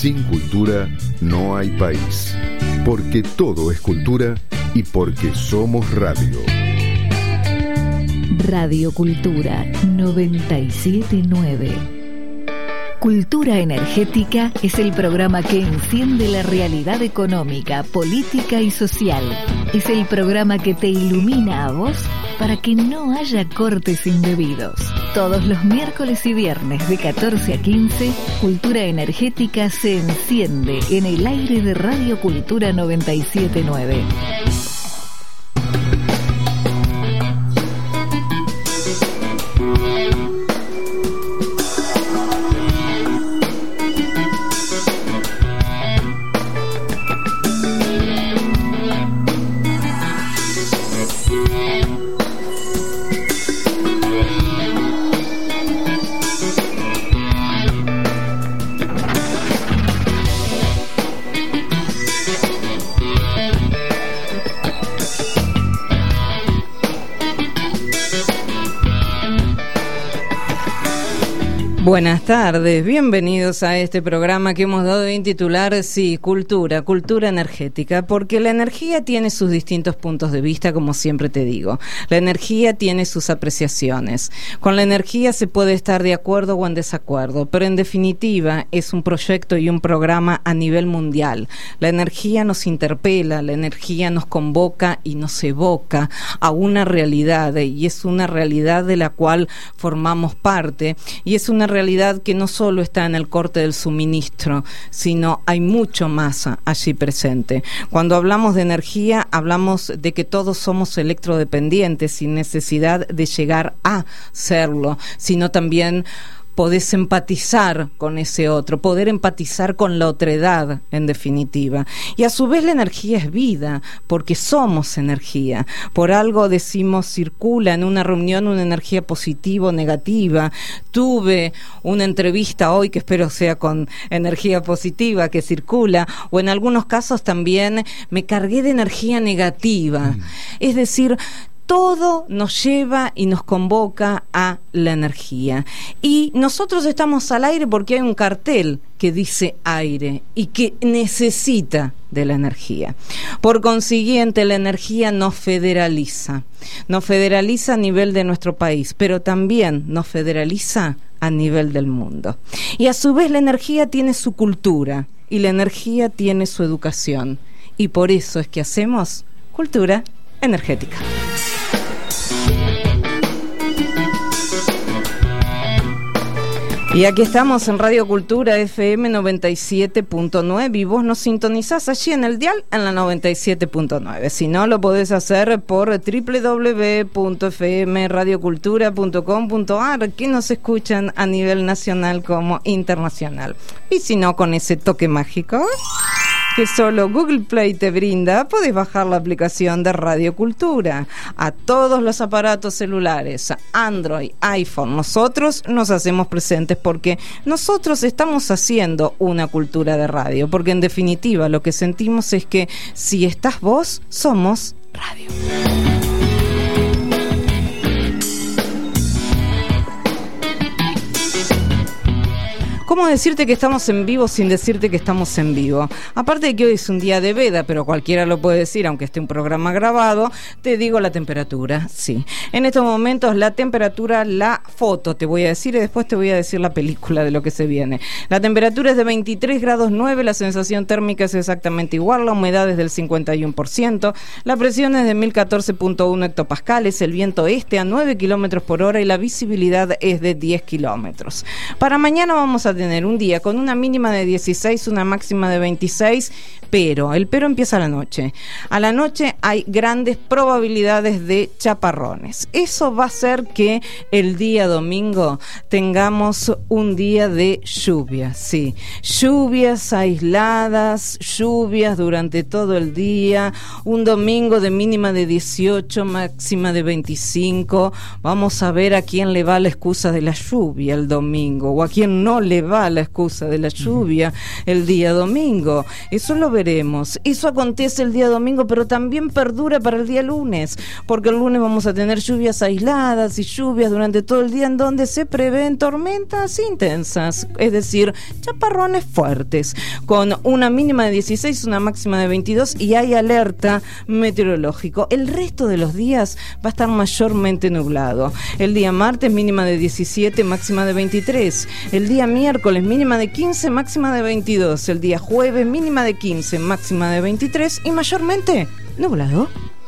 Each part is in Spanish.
Sin cultura no hay país, porque todo es cultura y porque somos radio. Radio Cultura 979. Cultura Energética es el programa que enciende la realidad económica, política y social. Es el programa que te ilumina a vos para que no haya cortes indebidos. Todos los miércoles y viernes de 14 a 15, Cultura Energética se enciende en el aire de Radio Cultura 979. Buenas tardes, bienvenidos a este programa que hemos dado en titular, sí, cultura energética, porque la energía tiene sus distintos puntos de vista, como siempre te digo. La energía tiene sus apreciaciones. Con la energía se puede estar de acuerdo o en desacuerdo, pero en definitiva es un proyecto y un programa a nivel mundial. La energía nos interpela, la energía nos convoca y nos evoca a una realidad, y es una realidad de la cual formamos parte, y es una realidad que no solo está en el corte del suministro, sino hay mucho más allí presente. Cuando hablamos de energía, hablamos de que todos somos electrodependientes sin necesidad de llegar a serlo, sino también podés empatizar con ese otro, poder empatizar con la otredad, en definitiva. Y a su vez la energía es vida, porque somos energía. Por algo decimos circula en una reunión una energía positiva o negativa. Tuve una entrevista hoy que espero sea con energía positiva, que circula, o en algunos casos también me cargué de energía negativa. Es decir, todo nos lleva y nos convoca a la energía. Y nosotros estamos al aire porque hay un cartel que dice aire y que necesita de la energía. Por consiguiente, la energía nos federaliza. Nos federaliza a nivel de nuestro país, pero también nos federaliza a nivel del mundo. Y a su vez la energía tiene su cultura y la energía tiene su educación. Y por eso es que hacemos cultura energética. Y aquí estamos en Radio Cultura FM 97.9 y vos nos sintonizás allí en el dial en la 97.9. Si no, lo podés hacer por www.fmradiocultura.com.ar, que nos escuchan a nivel nacional como internacional. Y si no, con ese toque mágico que solo Google Play te brinda, podés bajar la aplicación de Radio Cultura a todos los aparatos celulares, Android, iPhone. Nosotros nos hacemos presentes porque nosotros estamos haciendo una cultura de radio, porque en definitiva lo que sentimos es que si estás vos, somos radio. ¿Cómo decirte que estamos en vivo sin decirte que estamos en vivo? Aparte de que hoy es un día de veda, pero cualquiera lo puede decir, aunque esté un programa grabado, te digo la temperatura, sí. En estos momentos la temperatura, la foto te voy a decir y después te voy a decir la película de lo que se viene. La temperatura es de 23 grados 9, la sensación térmica es exactamente igual, la humedad es del 51%, la presión es de 1014.1 hectopascales, el viento este a 9 kilómetros por hora y la visibilidad es de 10 kilómetros. Para mañana vamos a tener un día con una mínima de 16, una máxima de 26, pero el pero empieza a la noche. A la noche hay grandes probabilidades de chaparrones. Eso va a hacer que el día domingo tengamos un día de lluvia, sí. Lluvias aisladas, lluvias durante todo el día, un domingo de mínima de 18, máxima de 25. Vamos a ver a quién le va la excusa de la lluvia el domingo o a quién no le va va la excusa de la lluvia el día domingo. Eso lo veremos. Eso acontece el día domingo, pero también perdura para el día lunes, porque el lunes vamos a tener lluvias aisladas y lluvias durante todo el día en donde se prevén tormentas intensas, es decir, chaparrones fuertes, con una mínima de 16, una máxima de 22 y hay alerta meteorológico. El resto de los días va a estar mayormente nublado. El día martes mínima de 17, máxima de 23. El día miércoles mínima de 15, máxima de 22. El día jueves mínima de 15, máxima de 23 y mayormente nublado.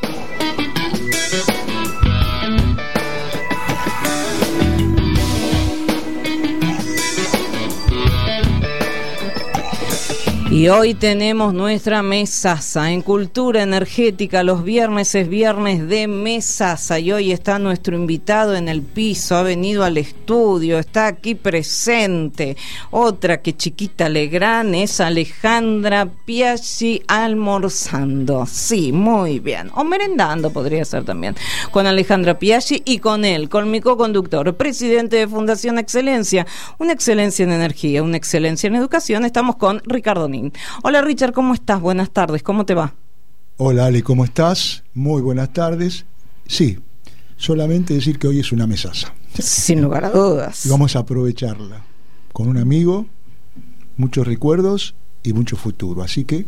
Y hoy tenemos nuestra mesaza en Cultura Energética. Los viernes es viernes de mesaza y hoy está nuestro invitado en el piso, ha venido al estudio, está aquí presente. Otra que chiquita Legrand es Alejandra Piaggi almorzando. Sí, muy bien. O merendando podría ser también. Con Alejandra Piaggi y con él, con mi co-conductor, presidente de Fundación Excelencia. Una excelencia en energía, una excelencia en educación. Estamos con Ricardo Nin. Hola Richard, ¿cómo estás? Buenas tardes, ¿cómo te va? Hola Ale, ¿cómo estás? Muy buenas tardes. Sí, solamente decir que hoy es una mesaza. Sin lugar a dudas. Y vamos a aprovecharla con un amigo, muchos recuerdos y mucho futuro. Así que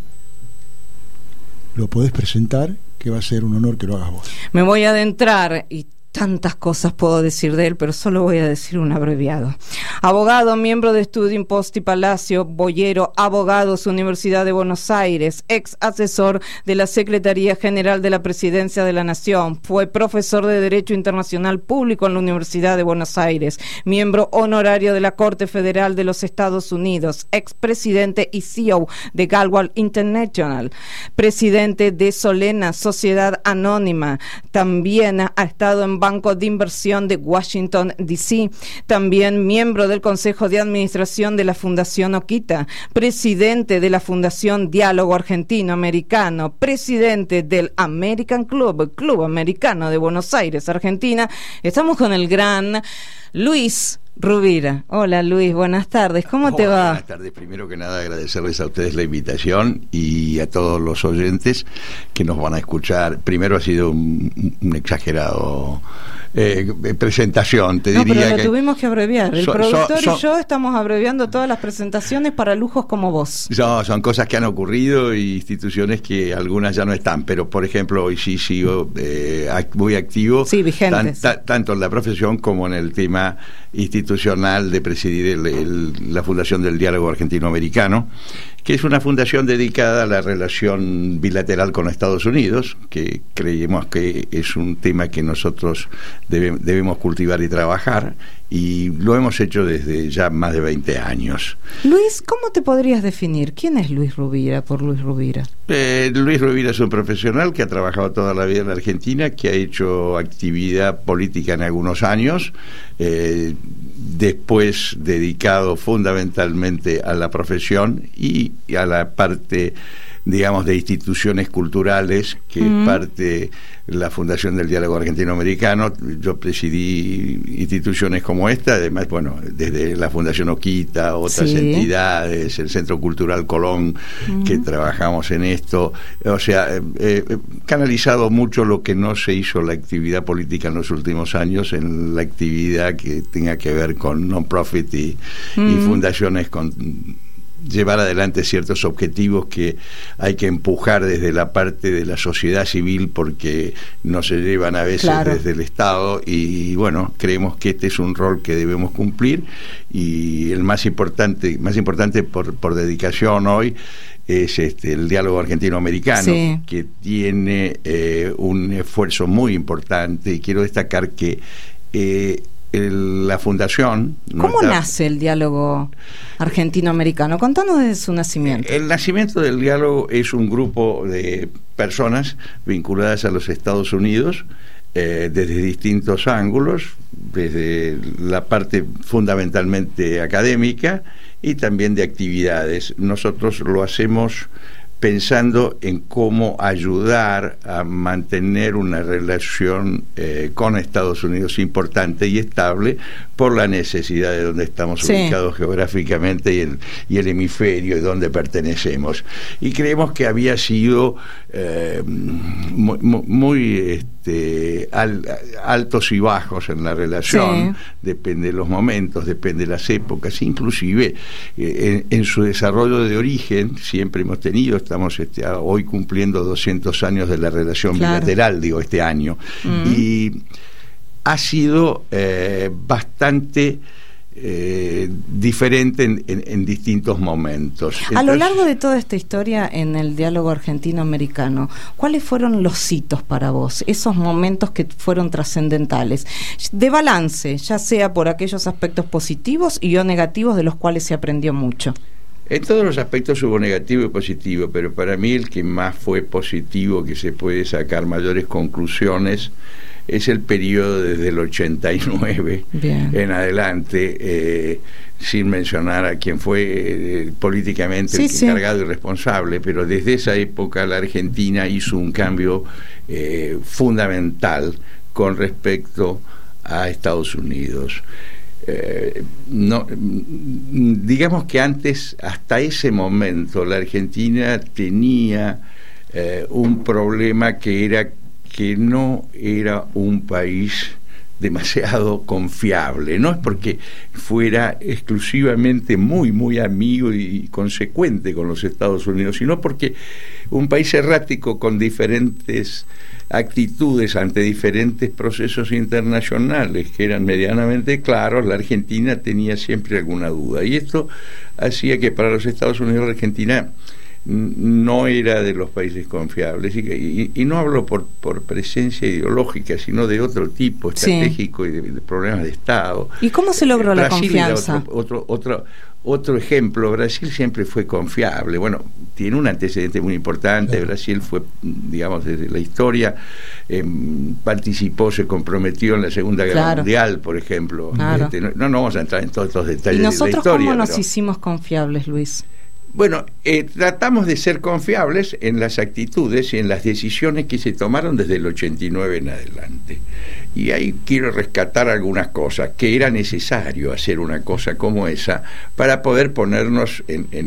lo podés presentar, que va a ser un honor que lo hagas vos. Me voy a adentrar y tantas cosas puedo decir de él, pero solo voy a decir un abreviado. Abogado, miembro de Estudio Imposti Palacio, boyero, abogados, Universidad de Buenos Aires, ex asesor de la Secretaría General de la Presidencia de la Nación, fue profesor de Derecho Internacional Público en la Universidad de Buenos Aires, miembro honorario de la Corte Federal de los Estados Unidos, expresidente y CEO de Galway International, presidente de Solena, Sociedad Anónima, también ha estado en Banco de Inversión de Washington, D.C., también miembro del Consejo de Administración de la Fundación Okita, presidente de la Fundación Diálogo Argentino-Americano, presidente del American Club, Club Americano de Buenos Aires, Argentina. Estamos con el gran Luis Rubira. Hola Luis, buenas tardes, ¿cómo te va? Buenas tardes, primero que nada agradecerles a ustedes la invitación y a todos los oyentes que nos van a escuchar. Primero ha sido un exagerado presentación, te diría pero que tuvimos que abreviar, el productor y yo estamos abreviando todas las presentaciones para lujos como vos. Son cosas que han ocurrido y instituciones que algunas ya no están, pero por ejemplo hoy sí sigo muy activo, sí, vigentes. Tanto en la profesión como en el tema institucional de presidir la Fundación del Diálogo Argentino-Americano, que es una fundación dedicada a la relación bilateral con Estados Unidos, que creemos que es un tema que nosotros debemos cultivar y trabajar, y lo hemos hecho desde ya más de 20 años. Luis, ¿cómo te podrías definir? ¿Quién es Luis Rubira por Luis Rubira? Luis Rubira es un profesional que ha trabajado toda la vida en la Argentina, que ha hecho actividad política en algunos años, después dedicado fundamentalmente a la profesión y a la parte, digamos, de instituciones culturales, que es parte de la Fundación del Diálogo Argentino-Americano. Yo presidí instituciones como esta, además, bueno, desde la Fundación Okita, otras entidades, el Centro Cultural Colón, que trabajamos en esto. O sea, canalizado mucho lo que no se hizo la actividad política en los últimos años, en la actividad que tenga que ver con non-profit y fundaciones con llevar adelante ciertos objetivos que hay que empujar desde la parte de la sociedad civil, porque no se llevan a veces desde el Estado, y bueno, creemos que este es un rol que debemos cumplir, y el más importante por dedicación hoy es el diálogo argentino-americano, que tiene un esfuerzo muy importante, y quiero destacar que la fundación... ¿Cómo nace el diálogo argentino-americano? Contanos desde su nacimiento. El nacimiento del diálogo es un grupo de personas vinculadas a los Estados Unidos, desde distintos ángulos, desde la parte fundamentalmente académica y también de actividades. Nosotros lo hacemos pensando en cómo ayudar a mantener una relación con Estados Unidos importante y estable por la necesidad de donde estamos ubicados geográficamente y el hemisferio y donde pertenecemos. Y creemos que había sido muy altos y bajos en la relación, depende de los momentos, depende de las épocas, inclusive en su desarrollo de origen siempre hemos tenido, estamos hoy cumpliendo 200 años de la relación bilateral, digo, este año, y ha sido bastante diferente en distintos momentos. A lo largo de toda esta historia en el diálogo argentino-americano, ¿cuáles fueron los hitos para vos? Esos momentos que fueron trascendentales, de balance, ya sea por aquellos aspectos positivos y o negativos de los cuales se aprendió mucho. En todos los aspectos hubo negativo y positivo, pero para mí el que más fue positivo, que se puede sacar mayores conclusiones, es el periodo desde el 89 en adelante, sin mencionar a quien fue políticamente el encargado y responsable, pero desde esa época la Argentina hizo un cambio fundamental con respecto a Estados Unidos. Digamos que antes, hasta ese momento, la Argentina tenía un problema que era que no era un país demasiado confiable. No es porque fuera exclusivamente muy amigo y consecuente con los Estados Unidos, sino porque un país errático con diferentes actitudes ante diferentes procesos internacionales que eran medianamente claros, la Argentina tenía siempre alguna duda. Y esto hacía que para los Estados Unidos la Argentina no era de los países confiables, y no hablo por presencia ideológica, sino de otro tipo estratégico y de problemas de Estado. ¿Y cómo se logró la confianza? Otro ejemplo, Brasil siempre fue confiable. Bueno, tiene un antecedente muy importante. Brasil fue, digamos, desde la historia, participó, se comprometió en la Segunda Guerra Mundial, por ejemplo. No vamos a entrar en todos estos detalles de la historia. ¿Y nosotros cómo nos hicimos confiables, Luis? Bueno, tratamos de ser confiables en las actitudes y en las decisiones que se tomaron desde el 89 en adelante. Y ahí quiero rescatar algunas cosas, que era necesario hacer una cosa como esa para poder ponernos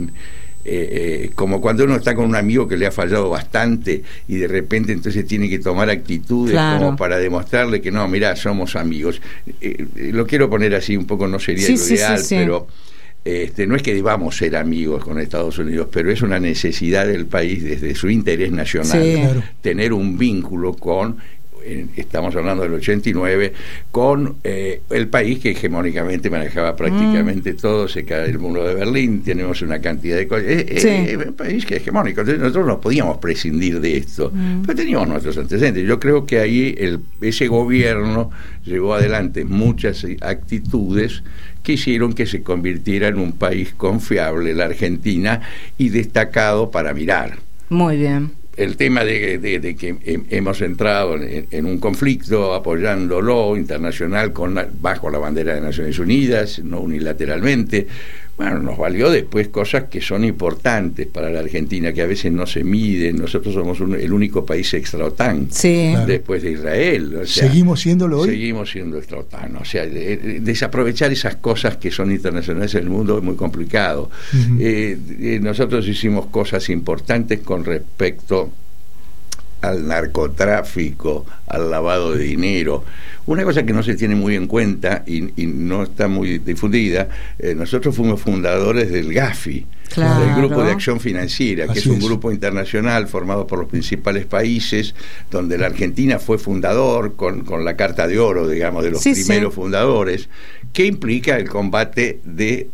como cuando uno está con un amigo que le ha fallado bastante y de repente entonces tiene que tomar actitudes como para demostrarle que no, mirá, somos amigos. Lo quiero poner así un poco, no sería lo ideal, pero... no es que debamos ser amigos con Estados Unidos, pero es una necesidad del país desde su interés nacional tener un vínculo con, estamos hablando del 89, con el país que hegemónicamente manejaba prácticamente todo, se cae el muro de Berlín, tenemos una cantidad de cosas, un país que es hegemónico, entonces nosotros no podíamos prescindir de esto, pero teníamos nuestros antecedentes. Yo creo que ahí ese gobierno llevó adelante muchas actitudes que hicieron que se convirtiera en un país confiable, la Argentina, y destacado para mirar. Muy bien. El tema de que hemos entrado en un conflicto apoyándolo internacional bajo la bandera de Naciones Unidas, no unilateralmente, bueno, nos valió después cosas que son importantes para la Argentina, que a veces no se miden. Nosotros somos el único país extra-OTAN, después de Israel. O sea, ¿seguimos siéndolo hoy? Seguimos siendo extra-OTAN. O sea, desaprovechar esas cosas que son internacionales en el mundo es muy complicado. Nosotros hicimos cosas importantes con respecto al narcotráfico, al lavado de dinero. Una cosa que no se tiene muy en cuenta y no está muy difundida, nosotros fuimos fundadores del GAFI, del Grupo de Acción Financiera, que es un grupo internacional formado por los principales países, donde la Argentina fue fundador con la Carta de Oro, digamos, de los primeros fundadores, que implica el combate de...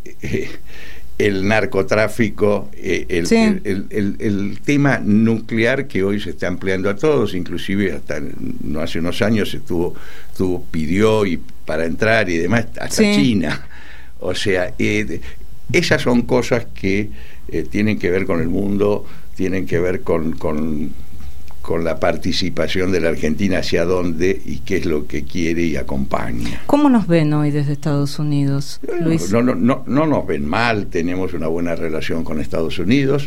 el narcotráfico, el tema nuclear que hoy se está ampliando a todos, inclusive hasta no hace unos años pidió y para entrar y demás hasta China. O sea, esas son cosas que tienen que ver con el mundo, tienen que ver con la participación de la Argentina hacia dónde y qué es lo que quiere y acompaña. ¿Cómo nos ven hoy desde Estados Unidos, Luis? No nos ven mal, tenemos una buena relación con Estados Unidos,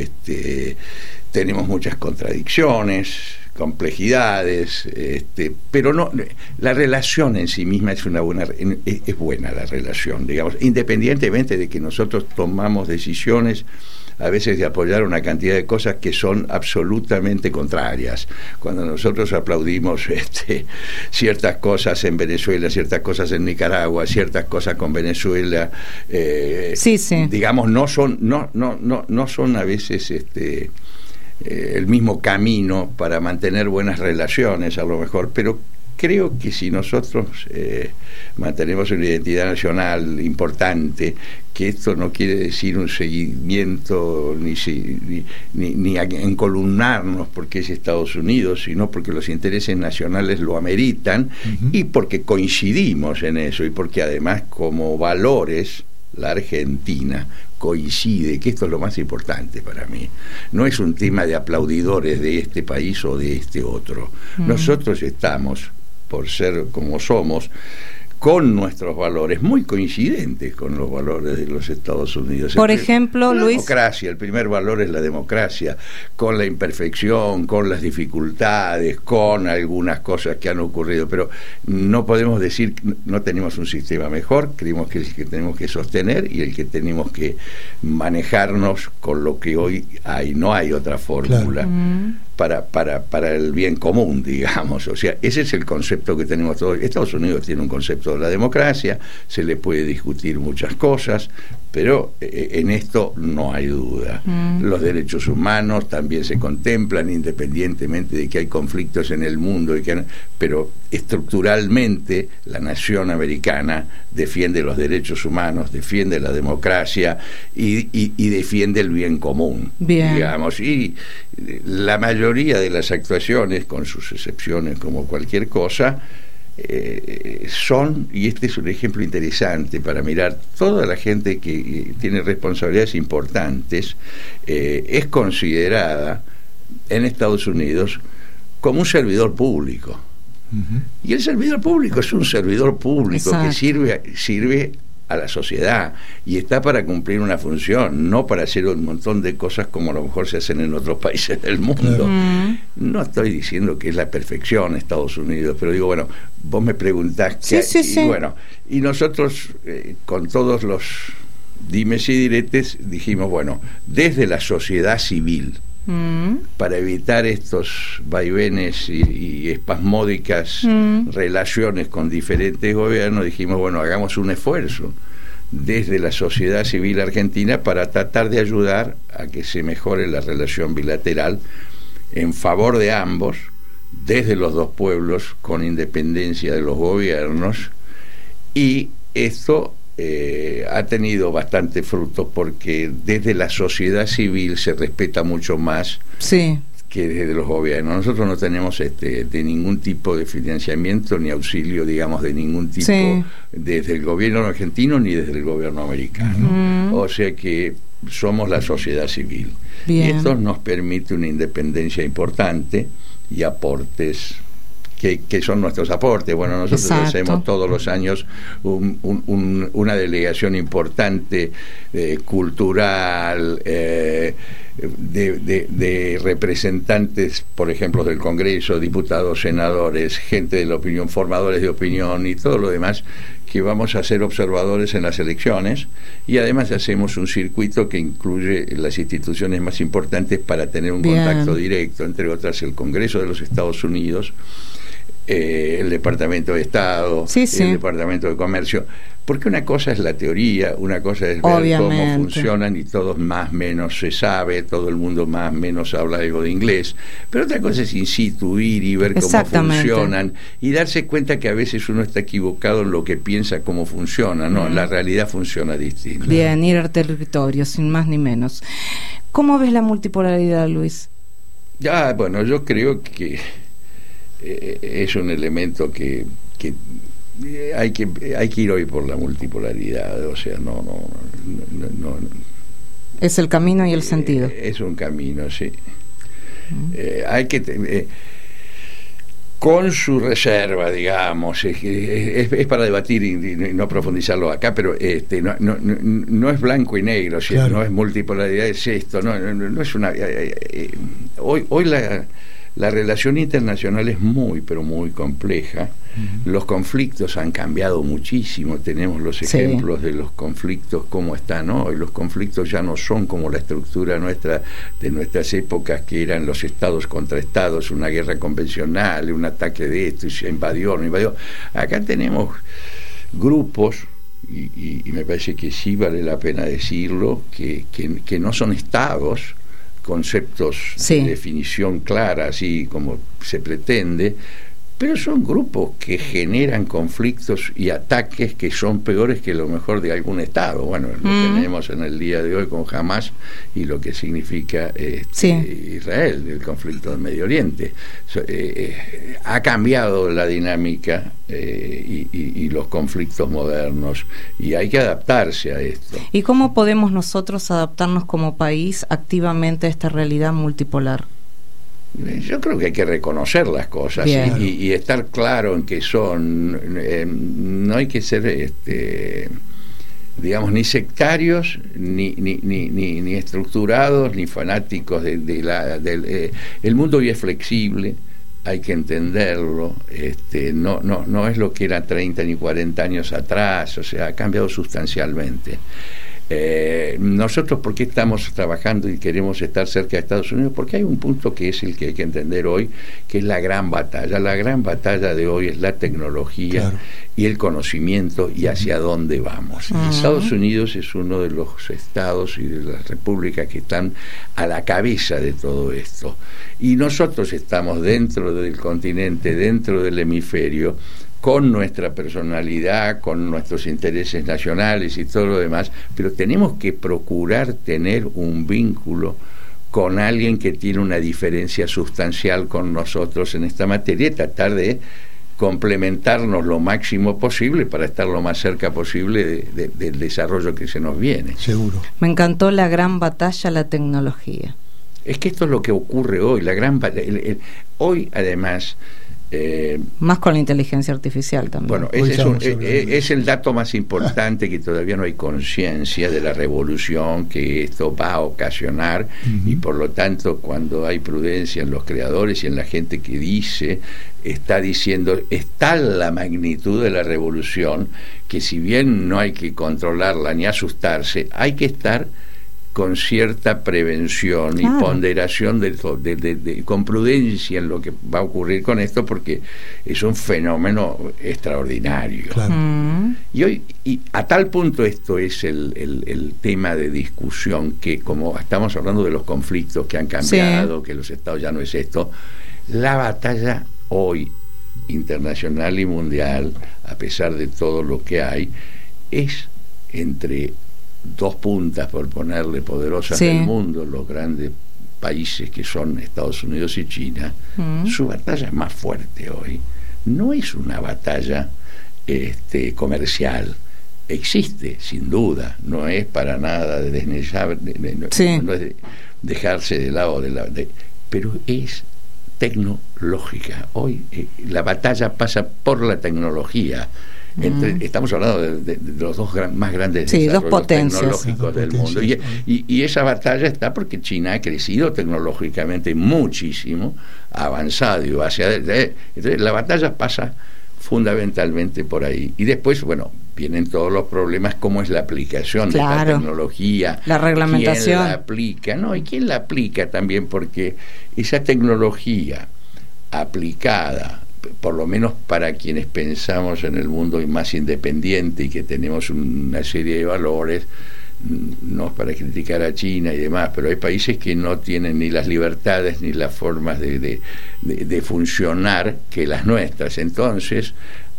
tenemos muchas contradicciones, complejidades, pero no, la relación en sí misma es buena la relación, digamos, independientemente de que nosotros tomamos decisiones a veces de apoyar una cantidad de cosas que son absolutamente contrarias. Cuando nosotros aplaudimos ciertas cosas en Venezuela, ciertas cosas en Nicaragua, ciertas cosas con Venezuela, sí. digamos, no son a veces el mismo camino para mantener buenas relaciones, a lo mejor, pero creo que si nosotros mantenemos una identidad nacional importante, que esto no quiere decir un seguimiento ni encolumnarnos porque es Estados Unidos, sino porque los intereses nacionales lo ameritan, y porque coincidimos en eso, y porque además como valores la Argentina coincide, que esto es lo más importante para mí. No es un tema de aplaudidores de este país o de este otro. Nosotros estamos, por ser como somos, con nuestros valores muy coincidentes con los valores de los Estados Unidos. Por ejemplo, la Luis... democracia, el primer valor es la democracia, con la imperfección, con las dificultades, con algunas cosas que han ocurrido, pero no podemos decir, no tenemos un sistema mejor, creemos que es el que tenemos que sostener y el que tenemos que manejarnos con lo que hoy hay, no hay otra fórmula. Claro. Para el bien común, digamos. O sea, ese es el concepto que tenemos todos. Estados Unidos tiene un concepto de la democracia, se le puede discutir muchas cosas, pero en esto no hay duda. Los derechos humanos también se contemplan, independientemente de que hay conflictos en el mundo, pero estructuralmente la nación americana defiende los derechos humanos, defiende la democracia y defiende el bien común, digamos. Y la mayoría de las actuaciones, con sus excepciones como cualquier cosa, son, y este es un ejemplo interesante para mirar, toda la gente que tiene responsabilidades importantes es considerada en Estados Unidos como un servidor público. Y el servidor público es un servidor público. Exacto. Que sirve a la sociedad y está para cumplir una función, no para hacer un montón de cosas como a lo mejor se hacen en otros países del mundo. No estoy diciendo que es la perfección Estados Unidos, pero digo, bueno, vos me preguntás bueno, y nosotros con todos los dimes y diretes dijimos, bueno, desde la sociedad civil, para evitar estos vaivenes y espasmódicas relaciones con diferentes gobiernos, dijimos, bueno, hagamos un esfuerzo desde la sociedad civil argentina para tratar de ayudar a que se mejore la relación bilateral en favor de ambos, desde los dos pueblos, con independencia de los gobiernos, y esto ha tenido bastante frutos porque desde la sociedad civil se respeta mucho más que desde los gobiernos. Nosotros no tenemos de ningún tipo de financiamiento ni auxilio, digamos, de ningún tipo desde el gobierno argentino ni desde el gobierno americano. O sea que somos la sociedad civil. Bien. Y esto nos permite una independencia importante y aportes que son nuestros aportes. Bueno, nosotros hacemos todos los años una delegación importante cultural, de representantes, por ejemplo, del Congreso, diputados, senadores, gente de la opinión, formadores de opinión y todo lo demás, que vamos a ser observadores en las elecciones, y además hacemos un circuito que incluye las instituciones más importantes para tener un contacto directo, entre otras el Congreso de los Estados Unidos, el Departamento de Estado, el Departamento de Comercio, porque una cosa es la teoría, una cosa es ver cómo funcionan y todos más o menos se sabe, todo el mundo más o menos habla algo de inglés, pero otra cosa es in situ, ir y ver cómo funcionan y darse cuenta que a veces uno está equivocado en lo que piensa cómo funciona, no, la realidad funciona distinta. Bien, ir al territorio, sin más ni menos. ¿Cómo ves la multipolaridad, Luis? Bueno, yo creo que es un elemento que hay que ir hoy por la multipolaridad, o sea, no es el camino y el sentido. Es un camino, sí. Hay que con su reserva, digamos, es para debatir y no profundizarlo acá, pero no es blanco y negro, claro. No es multipolaridad, es esto, no es una... Hoy la relación internacional es muy, pero muy compleja. Los conflictos han cambiado muchísimo. Tenemos los ejemplos de los conflictos como están hoy. Los conflictos ya no son como la estructura nuestra de nuestras épocas, que eran los estados contra estados, una guerra convencional, un ataque de esto, y se invadió, no invadió. Acá tenemos grupos, y me parece que sí vale la pena decirlo, que no son estados, conceptos de definición clara, así como se pretende, pero son grupos que generan conflictos y ataques que son peores que lo mejor de algún Estado. Bueno, lo tenemos en el día de hoy con Hamas y lo que significa Israel, el conflicto del Medio Oriente. Ha cambiado la dinámica y los conflictos modernos, y hay que adaptarse a esto. ¿Y cómo podemos nosotros adaptarnos como país activamente a esta realidad multipolar? Yo creo que hay que reconocer las cosas y estar claro en que son. No hay que ser, digamos, ni sectarios, ni estructurados, ni fanáticos el mundo hoy es flexible, hay que entenderlo. No es lo que era 30 ni 40 años atrás, o sea, ha cambiado sustancialmente. Nosotros, ¿por qué estamos trabajando y queremos estar cerca de Estados Unidos? Porque hay un punto que es el que hay que entender hoy, que es la gran batalla. La gran batalla de hoy es la tecnología, claro, y el conocimiento, y hacia dónde vamos. Estados Unidos es uno de los estados y de las repúblicas que están a la cabeza de todo esto, y nosotros estamos dentro del continente, dentro del hemisferio, con nuestra personalidad, con nuestros intereses nacionales y todo lo demás, pero tenemos que procurar tener un vínculo con alguien que tiene una diferencia sustancial con nosotros en esta materia, y tratar de complementarnos lo máximo posible para estar lo más cerca posible del desarrollo que se nos viene. Seguro. Me encantó la gran batalla, la tecnología. Es que esto es lo que ocurre hoy, la gran hoy además... más con la inteligencia artificial también. Bueno, ese es el dato más importante, que todavía no hay conciencia de la revolución que esto va a ocasionar, y por lo tanto, cuando hay prudencia en los creadores y en la gente que está diciendo, está la magnitud de la revolución, que si bien no hay que controlarla ni asustarse, hay que estar con cierta prevención y ponderación con prudencia en lo que va a ocurrir con esto, porque es un fenómeno extraordinario. Claro. Y hoy, y a tal punto esto es el tema de discusión, que como estamos hablando de los conflictos que han cambiado, que los estados ya no es esto, la batalla hoy internacional y mundial, a pesar de todo lo que hay, es entre dos puntas, por ponerle, poderosas del mundo, los grandes países que son Estados Unidos y China. Su batalla es más fuerte hoy. No es una batalla comercial. Existe, sin duda, no es para nada de desnechar, no es de dejarse de lado, pero es tecnológica. Hoy la batalla pasa por la tecnología. Estamos hablando de los dos más grandes desarrollos tecnológicos del mundo, y esa batalla está porque China ha crecido tecnológicamente muchísimo, ha avanzado hacia entonces la batalla pasa fundamentalmente por ahí, y después, bueno, vienen todos los problemas, cómo es la aplicación de la tecnología, la reglamentación, quién la aplica, y quién la aplica también, porque esa tecnología aplicada, por lo menos para quienes pensamos en el mundo más independiente y que tenemos una serie de valores, no es para criticar a China y demás, pero hay países que no tienen ni las libertades ni las formas de funcionar que las nuestras. Entonces,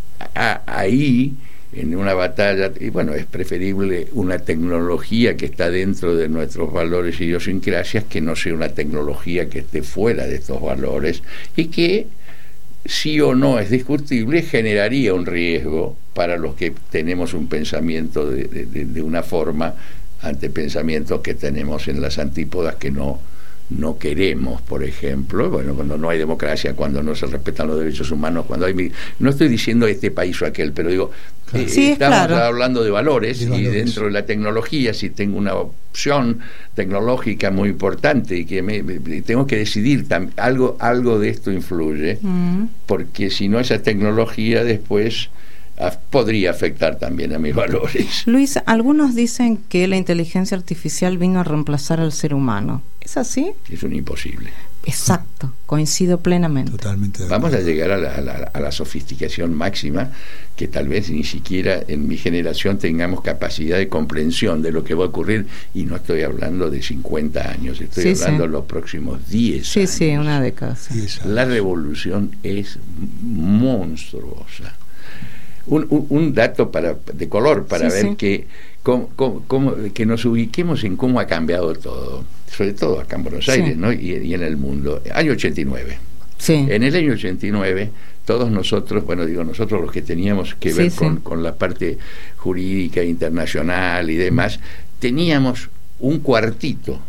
ahí, en una batalla, y bueno, es preferible una tecnología que está dentro de nuestros valores y idiosincrasias, que no sea una tecnología que esté fuera de estos valores, y que, sí o no es discutible, generaría un riesgo para los que tenemos un pensamiento de una forma ante pensamientos que tenemos en las antípodas que no no queremos, por ejemplo, bueno, cuando no hay democracia, cuando no se respetan los derechos humanos, cuando hay... No estoy diciendo este país o aquel, pero digo, sí, estamos claro, hablando de valores, de valores, y dentro de la tecnología, si tengo una opción tecnológica muy importante y que tengo que decidir, algo de esto influye, porque si no, esa tecnología después podría afectar también a mis valores. Luis, algunos dicen que la inteligencia artificial vino a reemplazar al ser humano. ¿Es así? Es un imposible. Exacto, coincido plenamente. Totalmente. Vamos a llegar a la sofisticación máxima, que tal vez ni siquiera en mi generación tengamos capacidad de comprensión de lo que va a ocurrir, y no estoy hablando de 50 años, estoy hablando de los próximos 10 años. Sí, una década. Sí. La revolución es monstruosa. Un dato de color para ver que nos ubiquemos en cómo ha cambiado todo, sobre todo acá en Buenos Aires, ¿no? y en el mundo. Año 89. Sí. En el año 89, todos nosotros, nosotros los que teníamos que ver con la parte jurídica internacional y demás, teníamos un cuartito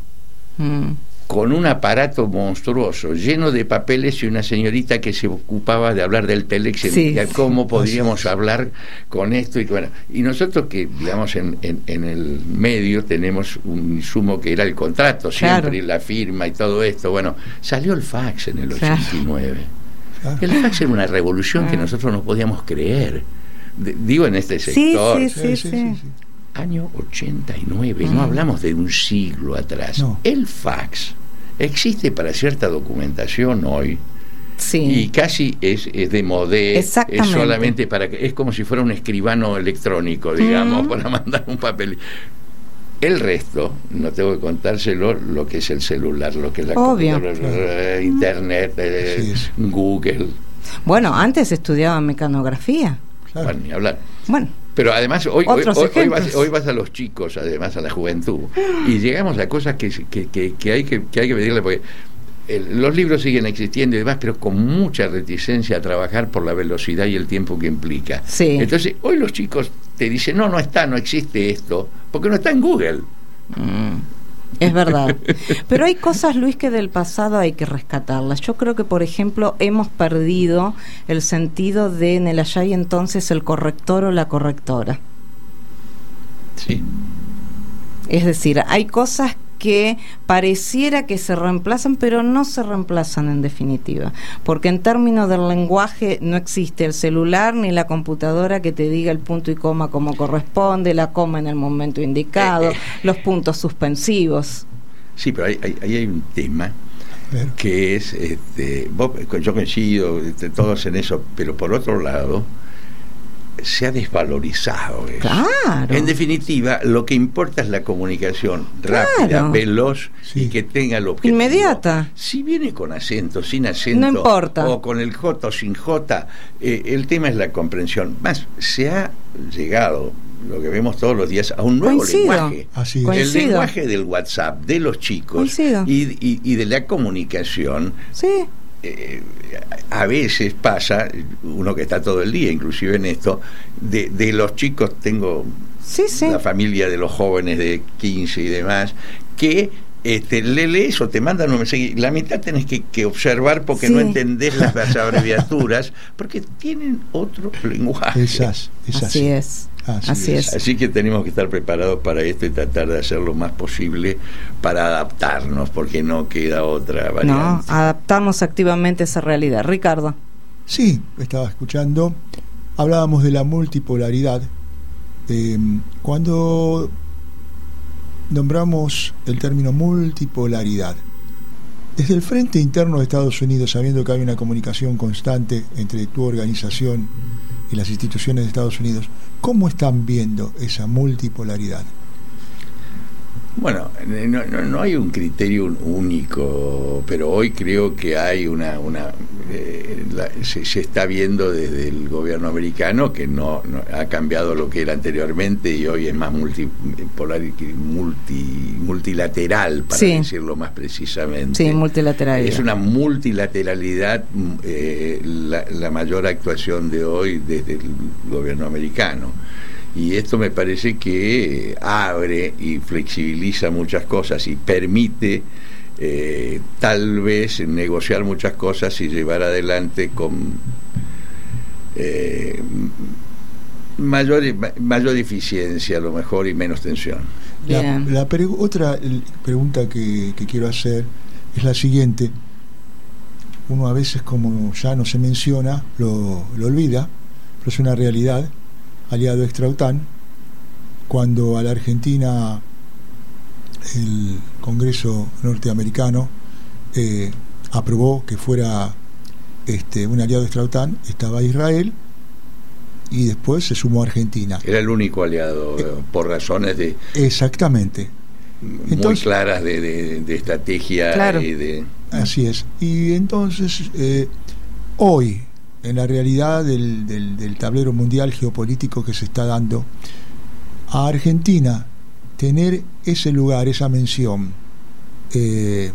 con un aparato monstruoso, lleno de papeles, y una señorita que se ocupaba de hablar del Telex, cómo podríamos hablar con esto, y nosotros que, digamos, en el medio tenemos un insumo que era el contrato, siempre, y la firma y todo esto. Bueno, salió el fax en el 89. El fax era una revolución que nosotros no podíamos creer. Digo, en este sector. Sí. Año 89, no hablamos de un siglo atrás. No. El fax existe para cierta documentación hoy. Sí. Y casi es de modé, es solamente es como si fuera un escribano electrónico, digamos, para mandar un papel. El resto, no tengo que contárselo, lo que es el celular, lo que es la computadora, internet, Google. Bueno, antes estudiaba mecanografía. Claro. Bueno, ni hablar. Bueno. Pero además hoy vas a los chicos, además a la juventud, y llegamos a cosas que hay que pedirle, porque los libros siguen existiendo y demás, pero con mucha reticencia a trabajar por la velocidad y el tiempo que implica. Sí. Entonces hoy los chicos te dicen, no existe esto, porque no está en Google. Es verdad. Pero hay cosas, Luis, que del pasado hay que rescatarlas. Yo creo que, por ejemplo, hemos perdido el sentido de en el allá y entonces el corrector o la correctora. Sí. Es decir, hay cosas que pareciera que se reemplazan, pero no se reemplazan en definitiva, porque en términos del lenguaje no existe el celular ni la computadora que te diga el punto y coma como corresponde, la coma en el momento indicado, los puntos suspensivos. Sí, pero ahí hay un tema que es, yo coincido, todos en eso, pero por otro lado se ha desvalorizado eso. Claro. En definitiva, lo que importa es la comunicación rápida, veloz, y que tenga el objetivo. Inmediata. Si viene con acento, sin acento, no importa, o con el J o sin J, el tema es la comprensión. Más, se ha llegado, lo que vemos todos los días, a un nuevo lenguaje. Así es. El lenguaje del WhatsApp, de los chicos y de la comunicación. Sí. A veces pasa, uno que está todo el día inclusive en esto, de los chicos, tengo la familia de los jóvenes de 15 y demás, que le lees o te mandan un mensaje, la mitad tenés que observar porque no entendés las abreviaturas, porque tienen otro lenguaje. Así es. Así que tenemos que estar preparados para esto y tratar de hacer lo más posible para adaptarnos, porque no queda otra variante. No, adaptamos activamente esa realidad. Ricardo. Sí, estaba escuchando. Hablábamos de la multipolaridad. Cuando nombramos el término multipolaridad, desde el frente interno de Estados Unidos, sabiendo que hay una comunicación constante entre tu organización y las instituciones de Estados Unidos, ¿cómo están viendo esa multipolaridad? Bueno, no hay un criterio único, pero hoy creo que hay se está viendo desde el gobierno americano que no ha cambiado lo que era anteriormente, y hoy es más multilateral, para decirlo más precisamente. Sí, multilateralidad. Es una multilateralidad, la mayor actuación de hoy desde el gobierno americano. Y esto me parece que abre y flexibiliza muchas cosas y permite tal vez negociar muchas cosas y llevar adelante con mayor eficiencia a lo mejor y menos tensión. Otra pregunta que quiero hacer es la siguiente. Uno a veces, como ya no se menciona, lo olvida, pero es una realidad. Aliado extra-OTAN, cuando a la Argentina el Congreso norteamericano aprobó que fuera un aliado extra-OTAN, estaba Israel y después se sumó Argentina. Era el único aliado por razones de... Exactamente. Muy claras de estrategia. Claro. Así es. Y entonces, hoy, en la realidad del tablero mundial geopolítico que se está dando, a Argentina tener ese lugar, esa mención, ¿le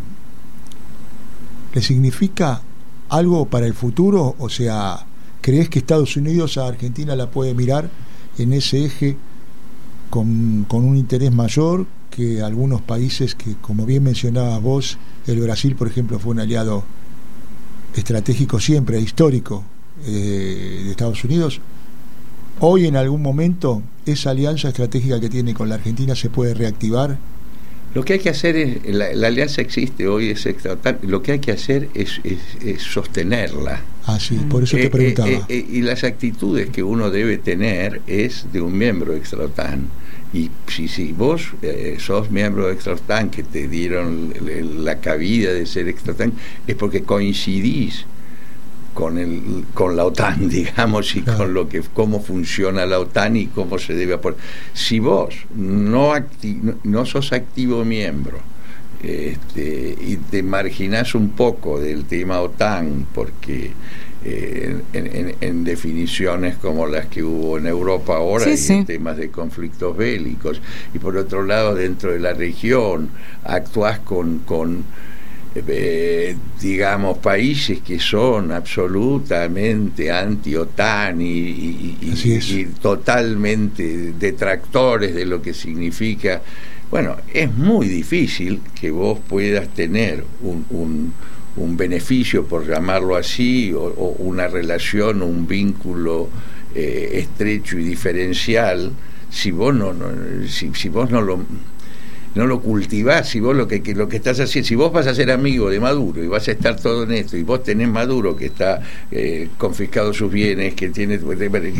significa algo para el futuro? O sea, ¿crees que Estados Unidos a Argentina la puede mirar en ese eje con un interés mayor que algunos países que, como bien mencionabas vos, el Brasil, por ejemplo, fue un aliado estratégico siempre, histórico, de Estados Unidos? Hoy, en algún momento, esa alianza estratégica que tiene con la Argentina se puede reactivar. Lo que hay que hacer es, la alianza existe hoy, es extra-OTAN, lo que hay que hacer es sostenerla. Ah, sí, por eso te preguntaba. Y las actitudes que uno debe tener es de un miembro extra-OTAN. Y si vos sos miembro de extra-OTAN, que te dieron la cabida de ser extra-OTAN, es porque coincidís con la OTAN, digamos, y claro, con lo que cómo funciona la OTAN y cómo se debe aportar. Si vos no sos activo miembro y te marginás un poco del tema OTAN, porque en definiciones como las que hubo en Europa ahora, y en temas de conflictos bélicos, y por otro lado dentro de la región actuás con digamos, países que son absolutamente anti-OTAN y totalmente detractores de lo que significa. Bueno, es muy difícil que vos puedas tener un beneficio, por llamarlo así, o una relación, un vínculo estrecho y diferencial, si vos si vos no lo cultivás, si vos lo que estás haciendo, si vos vas a ser amigo de Maduro y vas a estar todo en esto, y vos tenés Maduro que está confiscado sus bienes, que tiene todo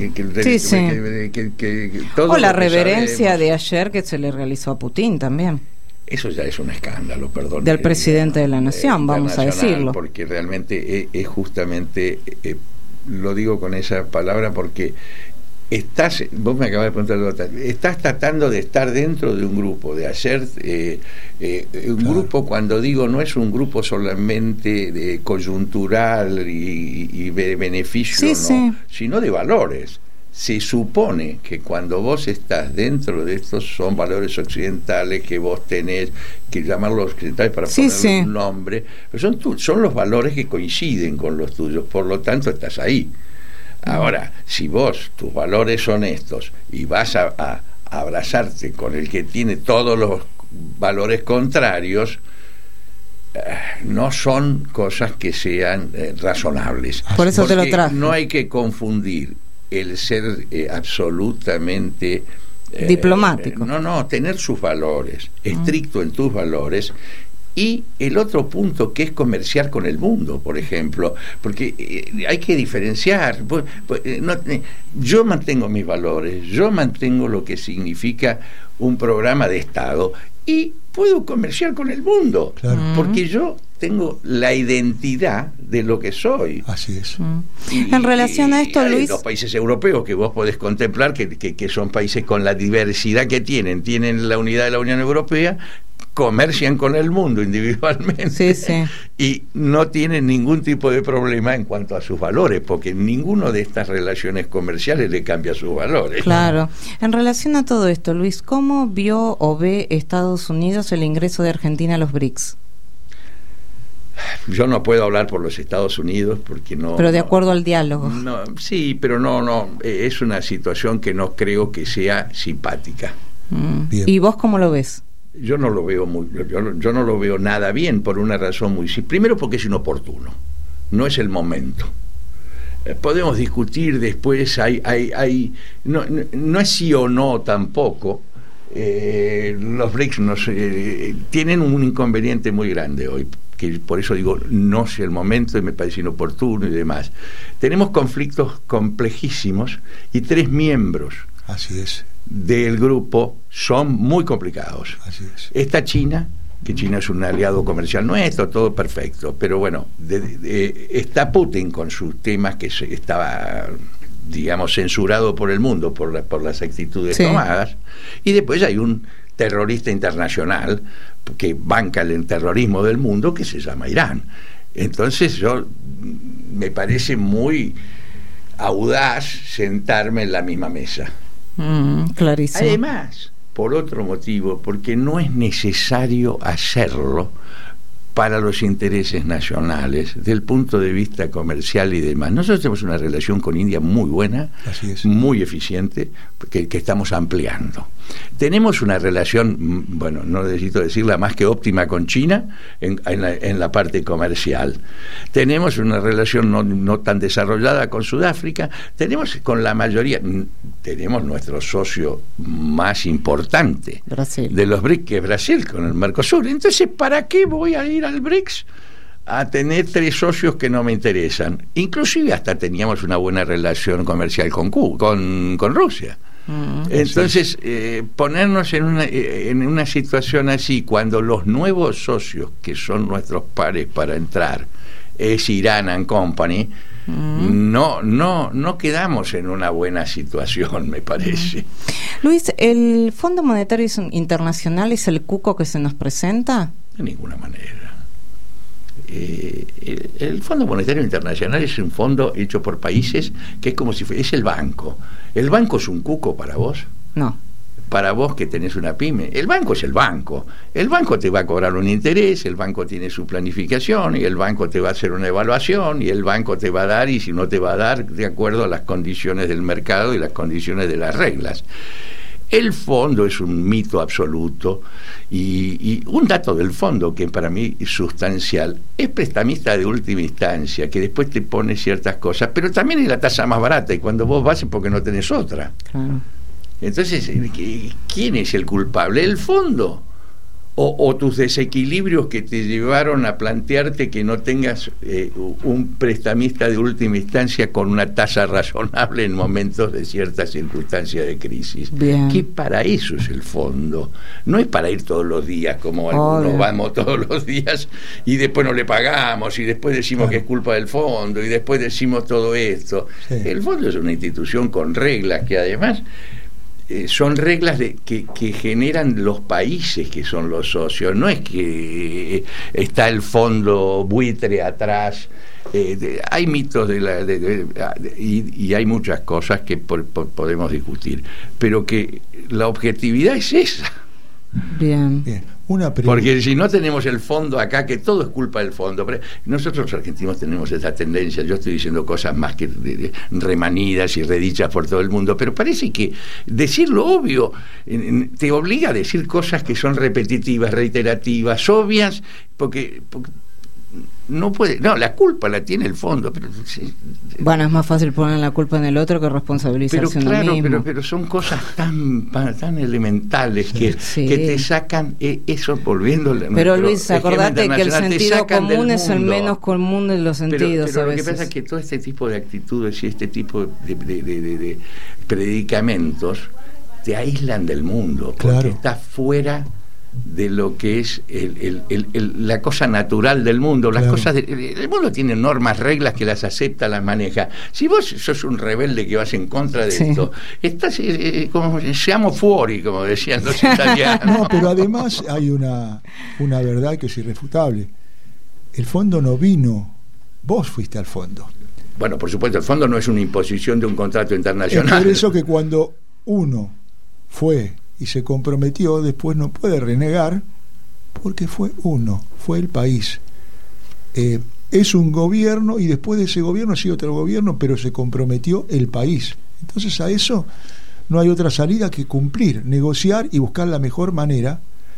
o la reverencia de ayer que se le realizó a Putin también. Eso ya es un escándalo, perdón. Del presidente de la nación, vamos a decirlo. Porque realmente es justamente, lo digo con esa palabra porque vos me acabas de preguntar, estás tratando de estar dentro de un grupo, de hacer un grupo, cuando digo, no es un grupo solamente de coyuntural y de beneficio, sino de valores. Se supone que cuando vos estás dentro de estos son valores occidentales que vos tenés que llamarlos occidentales para ponerle un nombre, pero son los valores que coinciden con los tuyos, por lo tanto estás ahí. Ahora, si vos, tus valores son estos y vas a abrazarte con el que tiene todos los valores contrarios, no son cosas que sean razonables. Por eso te lo traje. No hay que confundir el ser absolutamente diplomático. Tener sus valores, estricto en tus valores. Y el otro punto, que es comerciar con el mundo, por ejemplo, porque hay que diferenciar. Yo mantengo mis valores, yo mantengo lo que significa un programa de Estado y puedo comerciar con el mundo, porque yo tengo la identidad de lo que soy. Así es. En relación a esto, Luis, los países europeos que vos podés contemplar que son países con la diversidad que tienen la unidad de la Unión Europea, comercian con el mundo individualmente y no tienen ningún tipo de problema en cuanto a sus valores, porque ninguno de estas relaciones comerciales le cambia sus valores. Claro. En relación a todo esto, Luis, ¿cómo vio o ve Estados Unidos el ingreso de Argentina a los BRICS? Yo no puedo hablar por los Estados Unidos porque no... Pero de acuerdo al diálogo. Sí, pero no, es una situación que no creo que sea simpática. ¿Y vos cómo lo ves? yo no lo veo yo no lo veo nada bien, por una razón muy simple. Primero, porque es inoportuno, no es el momento. Podemos discutir después, no es sí o no tampoco. Los BRICS tienen un inconveniente muy grande hoy, que por eso digo, no es el momento y me parece inoportuno y demás. Tenemos conflictos complejísimos y 3 miembros Así es. del grupo son muy complicados. Así es. Está China, que China es un aliado comercial nuestro, todo perfecto, pero bueno, está Putin con sus temas que estaba, digamos, censurado por el mundo por las actitudes tomadas, y después hay un terrorista internacional que banca el terrorismo del mundo, que se llama Irán. Entonces me parece muy audaz sentarme en la misma mesa. Clarísimo. Además, por otro motivo, porque no es necesario hacerlo para los intereses nacionales, desde el punto de vista comercial y demás. Nosotros tenemos una relación con India muy buena, muy eficiente, que estamos ampliando. Tenemos una relación, bueno, no necesito decirla más que óptima con China en la parte comercial. Tenemos una relación no tan desarrollada con Sudáfrica. Tenemos con la mayoría, tenemos nuestro socio más importante Brasil. De los BRICS, que es Brasil, con el Mercosur. Entonces, ¿para qué voy a ir al BRICS a tener 3 socios que no me interesan? Inclusive hasta teníamos una buena relación comercial con Rusia. Entonces, ponernos en una situación así, cuando los nuevos socios, que son nuestros pares para entrar, es Irán and Company, no quedamos en una buena situación, me parece. Luis, ¿el Fondo Monetario Internacional es el cuco que se nos presenta? De ninguna manera. El Fondo Monetario Internacional es un fondo hecho por países que es como si fuera, es el banco. ¿El banco es un cuco para vos? No. Para vos que tenés una pyme, el banco es el banco. El banco te va a cobrar un interés, el banco tiene su planificación, y el banco te va a hacer una evaluación, y el banco te va a dar, y si no te va a dar, de acuerdo a las condiciones del mercado y las condiciones de las reglas. El fondo es un mito absoluto, y un dato del fondo que para mí es sustancial: es prestamista de última instancia, que después te pone ciertas cosas, pero también es la tasa más barata, y cuando vos vas es porque no tenés otra. Claro. Entonces, ¿quién es el culpable? ¿El fondo? ¿O tus desequilibrios que te llevaron a plantearte que no tengas un prestamista de última instancia con una tasa razonable en momentos de cierta circunstancia de crisis? Bien. Que para eso es el fondo. No es para ir todos los días, como algunos vamos todos los días y después no le pagamos, y después decimos que es culpa del fondo, y después decimos todo esto. Sí. El fondo es una institución con reglas que además son reglas que generan los países que son los socios. No es que está el fondo buitre atrás. Hay mitos y hay muchas cosas que podemos discutir, pero que la objetividad es esa. Bien. Porque si no tenemos el fondo acá, que todo es culpa del fondo. Pero nosotros los argentinos tenemos esa tendencia. Yo estoy diciendo cosas más que remanidas y redichas por todo el mundo, pero parece que decir lo obvio te obliga a decir cosas que son repetitivas, reiterativas, obvias, porque no puede, la culpa la tiene el fondo, pero bueno, es más fácil poner la culpa en el otro que responsabilizarse en uno mismo. Pero son cosas tan elementales que te sacan eso, volviendo. Pero Luis, acordate que el sentido común es el menos común de los sentidos. Pero lo que pasa es que todo este tipo de actitudes y este tipo de predicamentos te aíslan del mundo, porque estás fuera de lo que es la cosa natural del mundo. Las cosas el mundo tiene normas, reglas que las acepta, las maneja. Si vos sos un rebelde que vas en contra de esto, estás como siamo fuori, como decían los italianos. No, pero además hay una verdad que es irrefutable. El fondo no vino, vos fuiste al fondo. Bueno, por supuesto, el fondo no es una imposición de un contrato internacional. Es por eso que cuando uno fue y se comprometió, después no puede renegar, porque fue el país. Es un gobierno, y después de ese gobierno sigue otro gobierno, pero se comprometió el país. Entonces a eso no hay otra salida que cumplir, negociar y buscar la mejor manera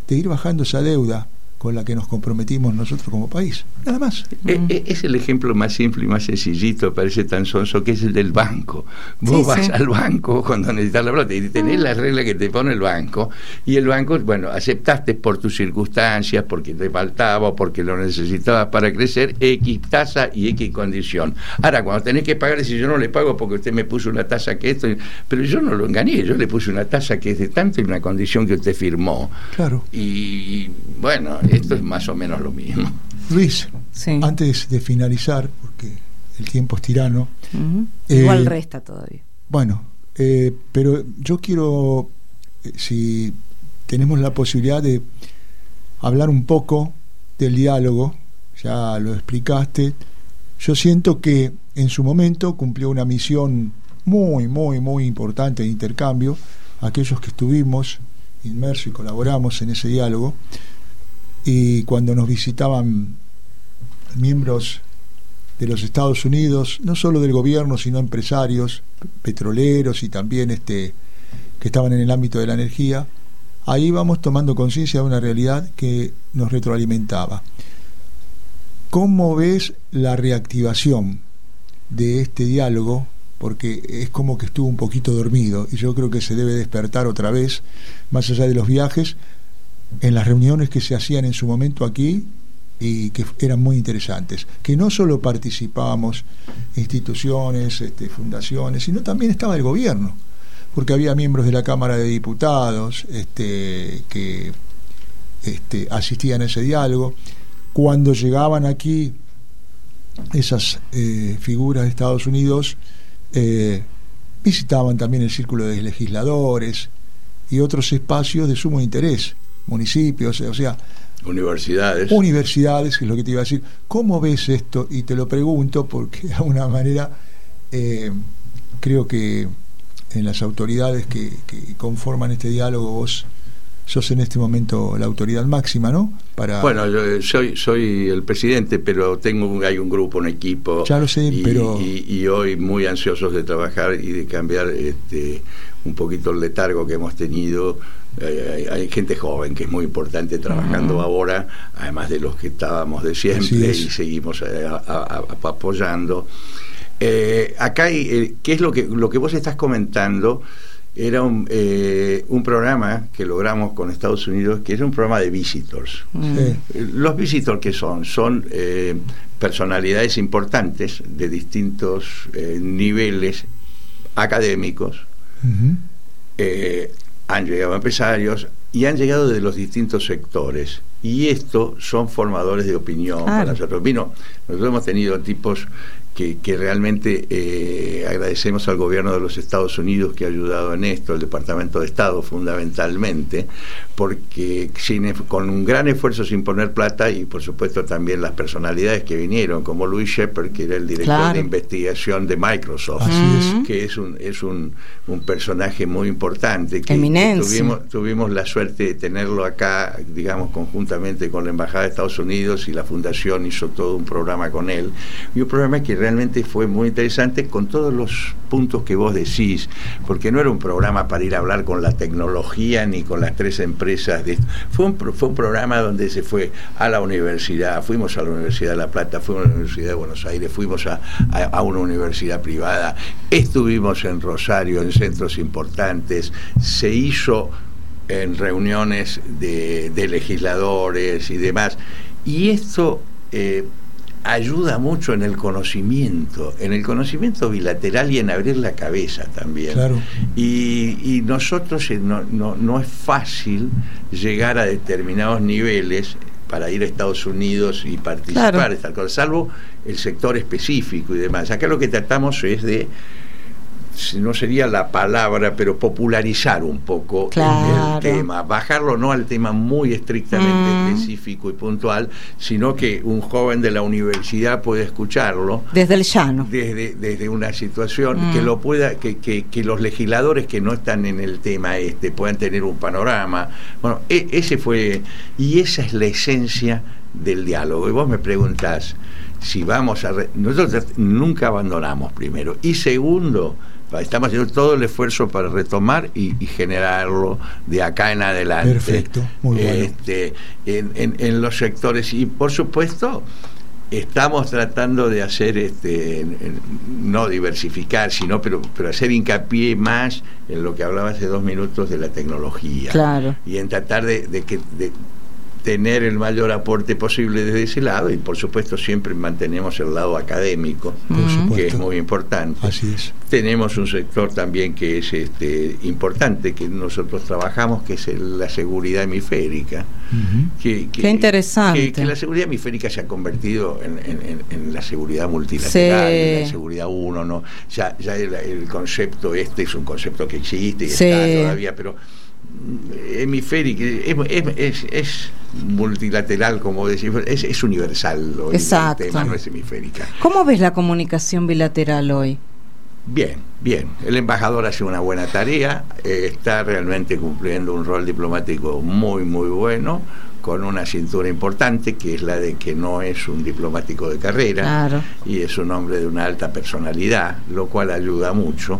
de ir bajando esa deuda con la que nos comprometimos nosotros como país, nada más. Es el ejemplo más simple y más sencillito, parece tan sonso, que es el del banco. Vos vas al banco cuando necesitas la plata y tenés la regla que te pone el banco, y el banco, bueno, aceptaste por tus circunstancias, porque te faltaba o porque lo necesitabas para crecer, X tasa y X condición. Ahora, cuando tenés que pagar, si yo no le pago porque usted me puso una tasa que esto, pero yo no lo engañé, yo le puse una tasa que es de tanto y una condición que usted firmó. Claro. Y bueno, esto es más o menos lo mismo. Luis, antes de finalizar, porque el tiempo es tirano. Igual resta todavía. Bueno, pero yo quiero, si tenemos la posibilidad de hablar un poco del diálogo, ya lo explicaste. Yo siento que en su momento cumplió una misión muy, muy, muy importante de intercambio. Aquellos que estuvimos inmersos y colaboramos en ese diálogo, y cuando nos visitaban miembros de los Estados Unidos, no solo del gobierno, sino empresarios, petroleros y también que estaban en el ámbito de la energía, ahí vamos tomando conciencia de una realidad que nos retroalimentaba. ¿Cómo ves la reactivación de este diálogo? Porque es como que estuvo un poquito dormido, y yo creo que se debe despertar otra vez, más allá de los viajes, en las reuniones que se hacían en su momento aquí y que eran muy interesantes, que no solo participábamos instituciones, fundaciones, sino también estaba el gobierno, porque había miembros de la Cámara de Diputados que asistían a ese diálogo. Cuando llegaban aquí esas figuras de Estados Unidos, visitaban también el Círculo de Legisladores y otros espacios de sumo interés, municipios, o sea, universidades, que es lo que te iba a decir. ¿Cómo ves esto? Y te lo pregunto porque de alguna manera creo que en las autoridades que conforman este diálogo vos sos en este momento la autoridad máxima, ¿no? Bueno, yo soy el presidente, pero hay un grupo, un equipo. Ya lo sé, pero y hoy muy ansiosos de trabajar y de cambiar un poquito el letargo que hemos tenido. Hay gente joven que es muy importante trabajando ahora, además de los que estábamos de siempre, y seguimos apoyando. Acá hay, ¿qué es lo que vos estás comentando? Era un programa que logramos con Estados Unidos, que era un programa de visitors. Los visitors, ¿qué son? Son personalidades importantes de distintos niveles académicos. Han llegado empresarios y han llegado de los distintos sectores, y estos son formadores de opinión para nosotros. Nosotros hemos tenido tipos que realmente agradecemos al gobierno de los Estados Unidos que ha ayudado en esto, el Departamento de Estado fundamentalmente, porque con un gran esfuerzo sin poner plata, y por supuesto también las personalidades que vinieron, como Louis Shepard, que era el director de investigación de Microsoft, que es un personaje muy importante, que tuvimos la suerte de tenerlo acá, digamos, conjuntamente con la Embajada de Estados Unidos, y la Fundación hizo todo un programa con él, y un programa que realmente fue muy interesante, con todos los puntos que vos decís, porque no era un programa para ir a hablar con la tecnología ni con las tres empresas fue un programa donde se fue a la universidad, fuimos a la Universidad de La Plata, fuimos a la Universidad de Buenos Aires, fuimos a una universidad privada, estuvimos en Rosario en centros importantes, se hizo en reuniones de legisladores y demás, y esto ayuda mucho en el conocimiento bilateral y en abrir la cabeza también. Claro. Y nosotros no es fácil llegar a determinados niveles para ir a Estados Unidos y participar de tal cosa, salvo el sector específico y demás. Acá lo que tratamos es de, no sería la palabra, pero popularizar un poco el tema, bajarlo no al tema muy estrictamente específico y puntual, sino que un joven de la universidad puede escucharlo desde el llano, desde una situación que lo pueda, que los legisladores que no están en el tema puedan tener un panorama. Bueno, ese fue, y esa es la esencia del diálogo. Y vos me preguntás si vamos nosotros nunca abandonamos, primero, y segundo, Estamos haciendo todo el esfuerzo para retomar y generarlo de acá en adelante. Perfecto, muy bueno. En los sectores, y por supuesto estamos tratando de hacer no diversificar, sino pero hacer hincapié más en lo que hablaba hace 2 minutos de la tecnología. Claro. Y en tratar de tener el mayor aporte posible desde ese lado, y por supuesto siempre mantenemos el lado académico, que es muy importante. Así es. Tenemos un sector también que es importante, que nosotros trabajamos, que es la seguridad hemisférica. Qué interesante. Que la seguridad hemisférica se ha convertido en la seguridad multilateral, en la seguridad uno, ¿no? Ya el concepto es un concepto que existe y está todavía, pero hemisférica es multilateral, como decimos, es universal. Exacto. El tema no es hemisférica. ¿Cómo ves la comunicación bilateral hoy? Bien. El embajador hace una buena tarea, está realmente cumpliendo un rol diplomático muy, muy bueno, con una cintura importante, que es la de que no es un diplomático de carrera, claro, y es un hombre de una alta personalidad, lo cual ayuda mucho.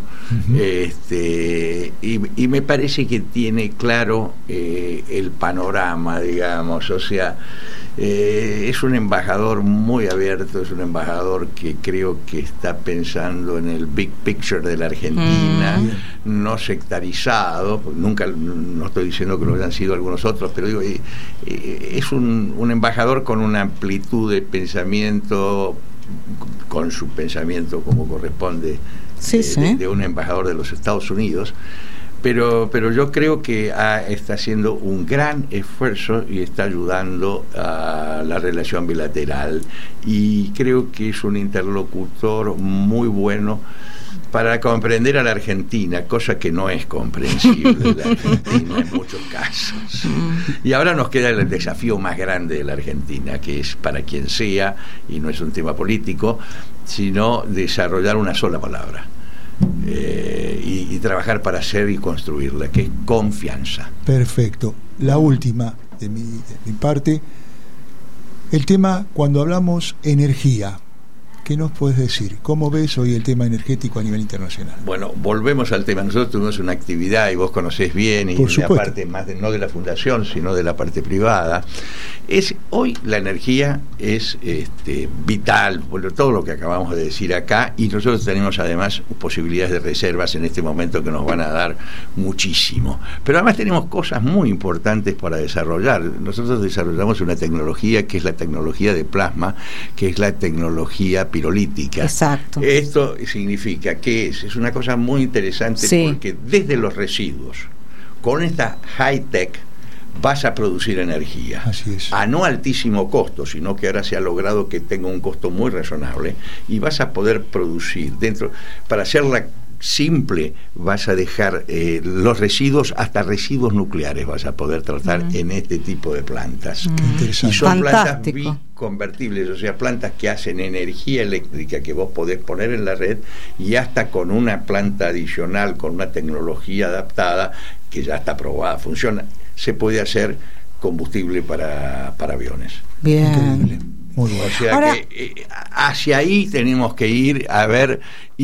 Y me parece que tiene claro el panorama, digamos, o sea, es un embajador muy abierto, es un embajador que creo que está pensando en el big picture de la Argentina, no sectarizado, nunca, no estoy diciendo que lo hayan sido algunos otros, pero digo, es un embajador con una amplitud de pensamiento, con su pensamiento como corresponde, de un embajador de los Estados Unidos. Pero yo creo que está haciendo un gran esfuerzo y está ayudando a la relación bilateral, y creo que es un interlocutor muy bueno para comprender a la Argentina, cosa que no es comprensible la Argentina en muchos casos. Y ahora nos queda el desafío más grande de la Argentina, que es para quien sea, y no es un tema político, sino desarrollar una sola palabra. Y trabajar para hacer y construirla, que es confianza. Perfecto. La última de mi parte, el tema, cuando hablamos energía, ¿qué nos puedes decir? ¿Cómo ves hoy el tema energético a nivel internacional? Bueno, volvemos al tema. Nosotros tuvimos una actividad, y vos conocés bien, y la parte más no de la fundación, sino de la parte privada. Hoy la energía es vital, por todo lo que acabamos de decir acá, y nosotros tenemos además posibilidades de reservas en este momento que nos van a dar muchísimo. Pero además tenemos cosas muy importantes para desarrollar. Nosotros desarrollamos una tecnología que es la tecnología de plasma, que es la tecnología pirolítica. Exacto. Esto significa que es una cosa muy interesante, porque desde los residuos, con esta high-tech, vas a producir energía. Así es. A no altísimo costo, sino que ahora se ha logrado que tenga un costo muy razonable, y vas a poder producir para hacerla simple, vas a dejar los residuos, hasta residuos nucleares vas a poder tratar en este tipo de plantas. Interesante. Y son Fantástico. plantas biconvertibles, o sea, plantas que hacen energía eléctrica que vos podés poner en la red, y hasta con una planta adicional, con una tecnología adaptada que ya está probada, funciona, se puede hacer combustible para aviones. Bien. Increíble. Muy bueno. O sea, ahora, que hacia ahí tenemos que ir a ver,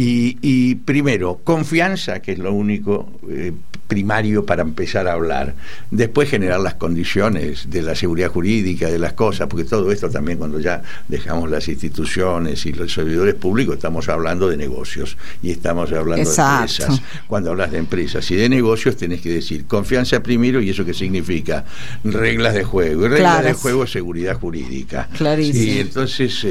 y primero, confianza, que es lo único primario para empezar a hablar. Después generar las condiciones de la seguridad jurídica, de las cosas, porque todo esto también, cuando ya dejamos las instituciones y los servidores públicos, estamos hablando de negocios, y estamos hablando de empresas. Cuando hablas de empresas y de negocios, tenés que decir confianza primero, y eso que significa reglas de juego, y reglas de juego, seguridad jurídica. Clarísimo. Y entonces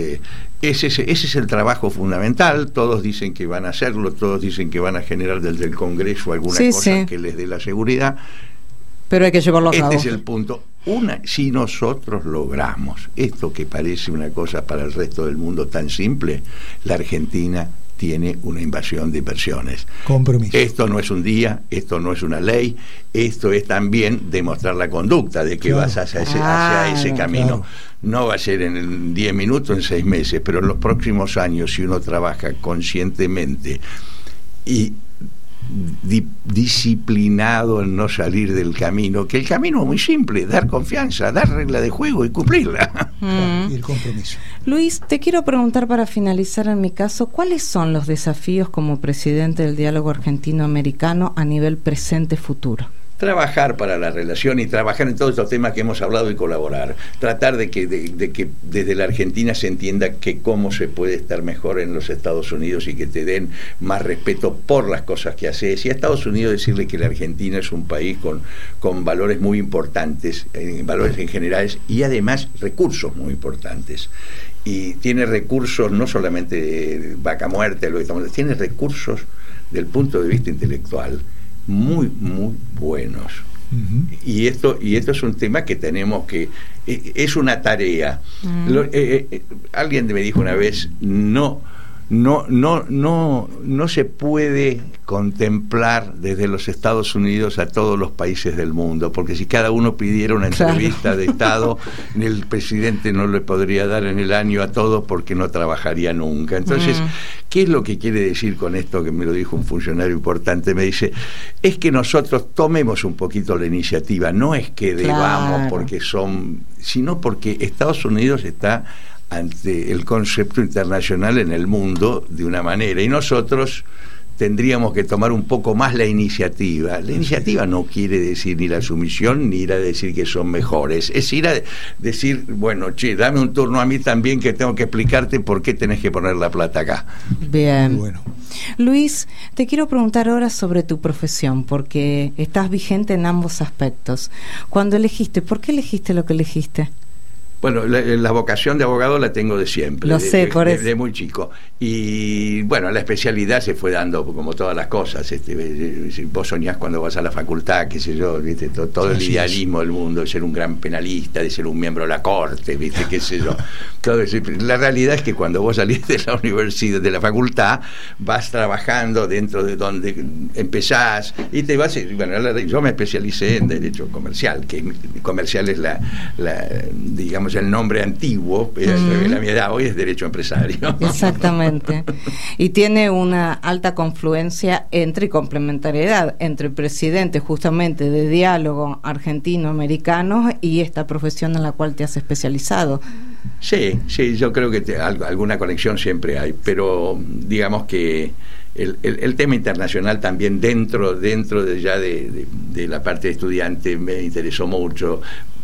ese es el trabajo fundamental. Todos dicen que van a hacerlo, todos dicen que van a generar desde el Congreso alguna cosa que les dé la seguridad, pero hay que llevarlo a cabo. Este es el punto. Si nosotros logramos esto, que parece una cosa para el resto del mundo tan simple, la Argentina tiene una invasión de inversiones. Compromiso. Esto no es un día, esto no es una ley, esto es también demostrar la conducta de que vas hacia ese camino. No va a ser en 10 minutos, en 6 meses, pero en los próximos años, si uno trabaja conscientemente y disciplinado en no salir del camino, que el camino es muy simple: dar confianza, dar regla de juego y cumplirla. Y el compromiso. Luis, te quiero preguntar para finalizar en mi caso, ¿cuáles son los desafíos como presidente del Diálogo Argentino-Americano a nivel presente-futuro? Trabajar para la relación y trabajar en todos estos temas que hemos hablado y colaborar. Tratar de que desde la Argentina se entienda que cómo se puede estar mejor en los Estados Unidos y que te den más respeto por las cosas que haces. Y a Estados Unidos decirle que la Argentina es un país con valores muy importantes, valores en general, y además recursos muy importantes. Y tiene recursos no solamente de vaca muerta, lo que estamos, tiene recursos del punto de vista intelectual muy, muy buenos. Y esto es un tema que tenemos que... es una tarea. Alguien me dijo una vez, no se puede contemplar desde los Estados Unidos a todos los países del mundo, porque si cada uno pidiera una entrevista de Estado, el presidente no le podría dar en el año a todos porque no trabajaría nunca. Entonces, ¿qué es lo que quiere decir con esto? Que me lo dijo un funcionario importante, me dice, es que nosotros tomemos un poquito la iniciativa, no es que debamos porque sino porque Estados Unidos está ante el concepto internacional en el mundo de una manera, y nosotros tendríamos que tomar un poco más la iniciativa. La iniciativa no quiere decir ni la sumisión ni ir a decir que son mejores, es ir a decir, bueno, che, dame un turno a mí también, que tengo que explicarte por qué tenés que poner la plata acá. Bien. Bueno. Luis, te quiero preguntar ahora sobre tu profesión, porque estás vigente en ambos aspectos. Cuando elegiste, ¿por qué elegiste lo que elegiste? Bueno, la vocación de abogado la tengo de siempre. Lo sé, por eso. De muy chico. Y bueno, la especialidad se fue dando como todas las cosas. Vos soñás cuando vas a la facultad, qué sé yo, ¿viste? Todo el idealismo del mundo, de ser un gran penalista, de ser un miembro de la corte, ¿viste? Qué sé yo. Todo eso. La realidad es que cuando vos salís de la universidad, de la facultad, vas trabajando dentro de donde empezás y te vas... Bueno, yo me especialicé en Derecho Comercial, que comercial es digamos, el nombre antiguo, revela mi edad, hoy es Derecho Empresario. Exactamente. Y tiene una alta confluencia y complementariedad entre el presidente justamente de Diálogo Argentino-Americano y esta profesión en la cual te has especializado. Sí, yo creo que alguna conexión siempre hay, pero digamos que el tema internacional también dentro de la parte de estudiante me interesó mucho.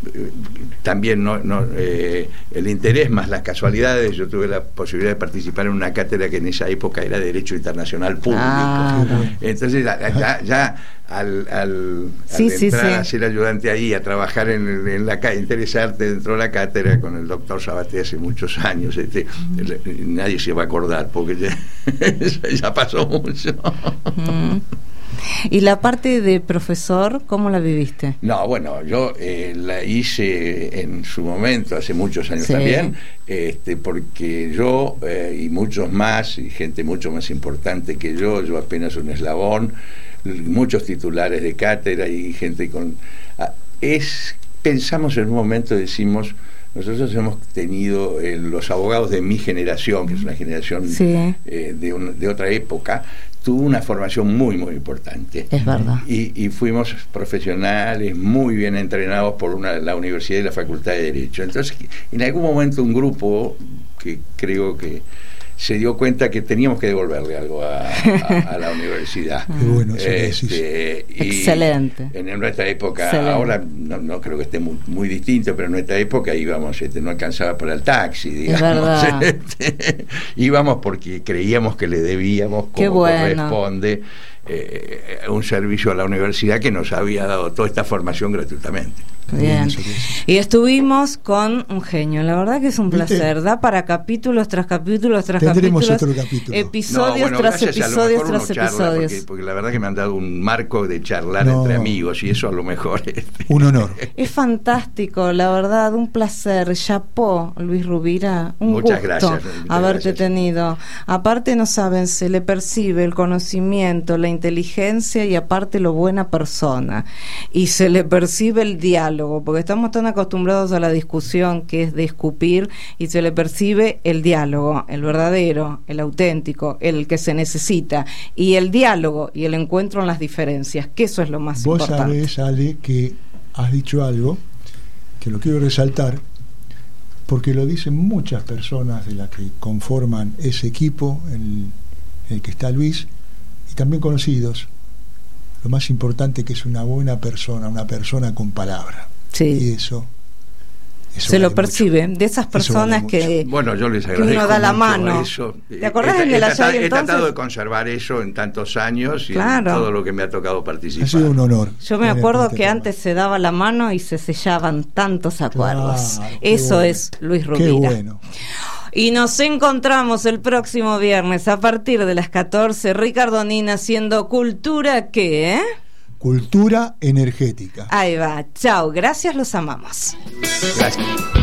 También el interés más las casualidades. Yo tuve la posibilidad de participar en una cátedra que en esa época era Derecho Internacional Público. Entonces ya al entrar a ser ayudante ahí, a trabajar en la interesarte dentro de la cátedra con el doctor Sabaté hace muchos años, nadie se va a acordar porque ya pasó mucho. ¿Y la parte de profesor, cómo la viviste? No, bueno, yo la hice en su momento, hace muchos años también, porque yo y muchos más, y gente mucho más importante que yo apenas un eslabón, muchos titulares de cátedra y gente pensamos en un momento, decimos, nosotros hemos tenido los abogados de mi generación, que es una generación de otra época, tuvo una formación muy, muy importante. Es verdad. Y fuimos profesionales muy bien entrenados por la Universidad y la Facultad de Derecho. Entonces, en algún momento un grupo que creo que se dio cuenta que teníamos que devolverle algo a la universidad. Qué bueno, excelente. En nuestra época, ahora no creo que esté muy distinto, pero en nuestra época íbamos, no alcanzaba para el taxi, digamos. Íbamos porque creíamos que le debíamos, como corresponde, un servicio a la universidad que nos había dado toda esta formación gratuitamente. Bien. Y estuvimos con un genio, la verdad que es un placer. Da para capítulos tras capítulos tras Tendremos capítulos, otro capítulo. Episodios tras episodios tras episodios. Porque la verdad que me han dado un marco de charlar entre amigos, y eso a lo mejor un honor. Es fantástico, la verdad, un placer. Chapó, Luis Rubira, muchas gusto gracias, haberte tenido. Aparte, no saben, se le percibe el conocimiento, la inteligencia y aparte lo buena persona. Y se le percibe el diálogo, porque estamos tan acostumbrados a la discusión que es de escupir, y se le percibe el diálogo, el verdadero, el auténtico, el que se necesita, y el diálogo y el encuentro en las diferencias, que eso es lo más importante. Vos sabés, Ale, que has dicho algo que lo quiero resaltar, porque lo dicen muchas personas de las que conforman ese equipo en el que está Luis, y también conocidos. Lo más importante que es una buena persona, una persona con palabra. Sí. Y eso se lo percibe, de esas personas que, bueno, yo les agradezco, que uno da la mucho mano. Eso. ¿Te acordás del ayer entonces? He tratado de conservar eso en tantos años y en todo lo que me ha tocado participar. Ha sido un honor. Yo me acuerdo que antes se daba la mano y se sellaban tantos acuerdos. Claro, eso bueno. Es Luis Rubira. Qué bueno. Y nos encontramos el próximo viernes a partir de las 14. Ricardo Nina haciendo Cultura, ¿qué? Cultura energética. Ahí va. Chao. Gracias, los amamos. Gracias.